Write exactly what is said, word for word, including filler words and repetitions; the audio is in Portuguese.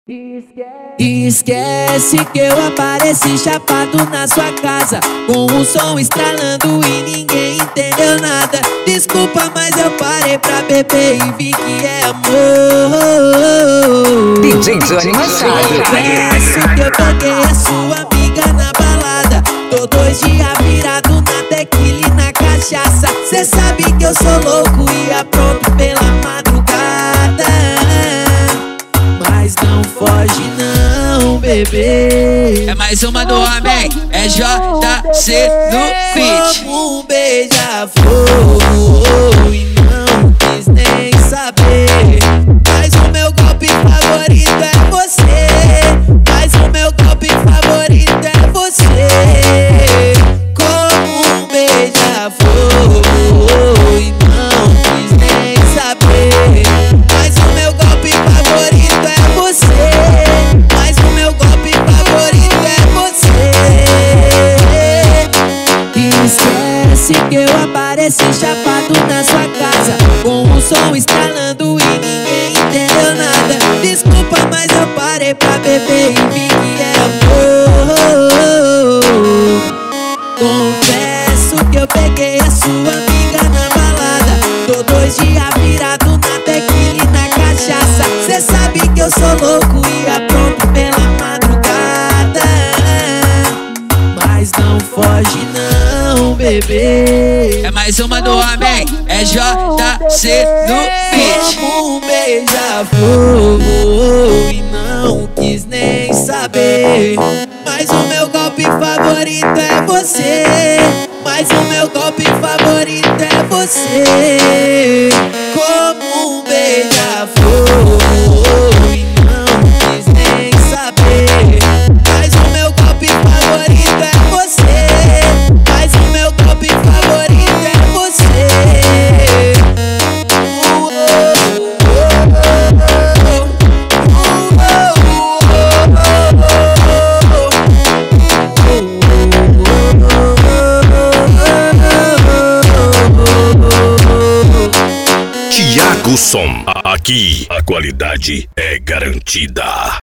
Esquece que eu apareci chapado na sua casa, com o som estralando e ninguém entendeu nada. Desculpa, mas eu parei pra beber e vi que é amor. D J Johnny Machado. Confesso que eu peguei a sua amiga na balada, tô dois dias virado na tequila e na cachaça. Cê sabe que eu sou louco e apronto pela madrugada, mas não foge não, bebê. É mais uma do homem, é J C no beat. Como um beija-flor e não quis nem saber, mas o meu golpe favorito é você, mas o meu golpe favorito é você. Como um beija-flor e não quis nem saber, mas o meu golpe favorito é você, mas o meu golpe favorito é você. Esquece que eu apareci chapado na sua casa, com o som estralando e ninguém entendeu nada. Desculpa, mas eu parei pra beber e vi que é amor. Confesso que eu peguei a sua amiga na balada, tô dois dias virado na tequila e na cachaça. Cê sabe que eu sou louco e apronto pela madrugada, mas não foge não, bebê. É mais uma do homem, é J C no beat. Como um beija-flor e não quis nem saber, mas o meu golpe favorito é você, mas o meu golpe favorito é você. Como um beija-flor e não quis nem saber, mas o meu golpe favorito é você, mas o meu golpe favorito é você. Thiago Som, aqui a qualidade é garantida.